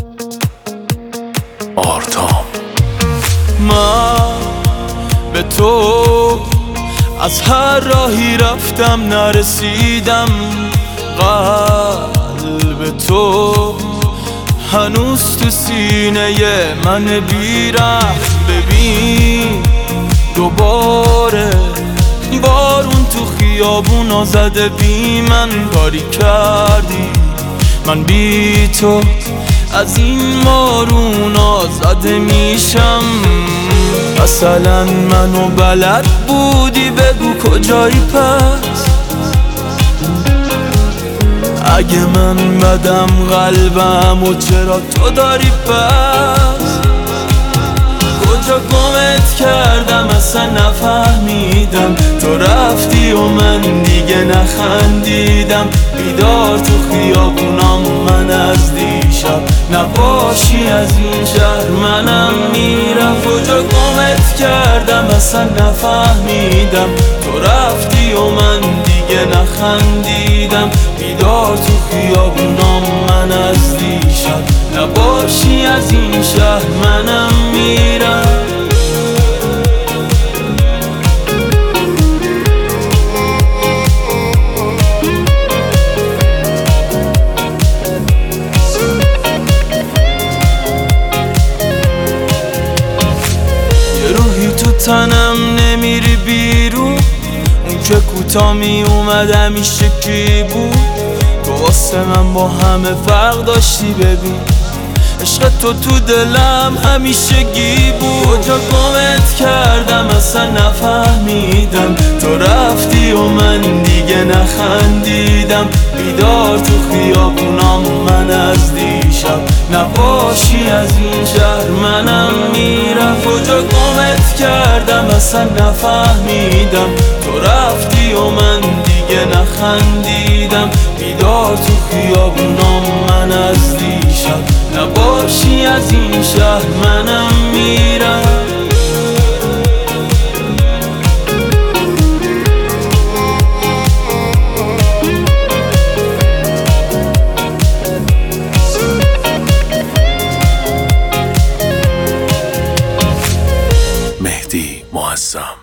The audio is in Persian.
آرتام. من به تو از هر راهی رفتم نرسیدم، قلب تو هنوز تو سینه من بی‌رحم. ببین دوباره بارون تو خیابونا زده بی من، کاری کردی من بی تو از این بارونا زده میشم. مثلا منو بلد بودی بگو کجایی پس، اگه من بدم قلبم و چرا تو داری پس. کجا گمت کردم اصلا نفهمیدم، تو رفتی و من دیگه نخندیدم. بیدار تو خیابونام من از دیشب، نباشی از این شهر منم میرم. کجا گمت کردم اصلا نفهمیدم، تو رفتی و من دیگه نخندیدم. بیدار تو خیابونام من از دیشب، نباشی از این شهر منم میرم. یه روحی تو تنم نمیری بیرون، اون که کوتا می اومد همیشه کی بود. تو واسه من با همه فرق داشتی ببین، عشق تو دلم همیشه گی بود. کجا گمت کردم اصلا نفهمیدم، تو رفتی و من دیگه نخندیدم. بیدار تو خیابونام من از دیشب، نباشی از این شهر منم میرم. کجا گمت کردم اصلا نفهمیدم، تو رفتی و من دیگه نخندیدم. بیدار تو خیابونام من از دیشب، نباشی از این شهر منم میرم. مهدی معظم.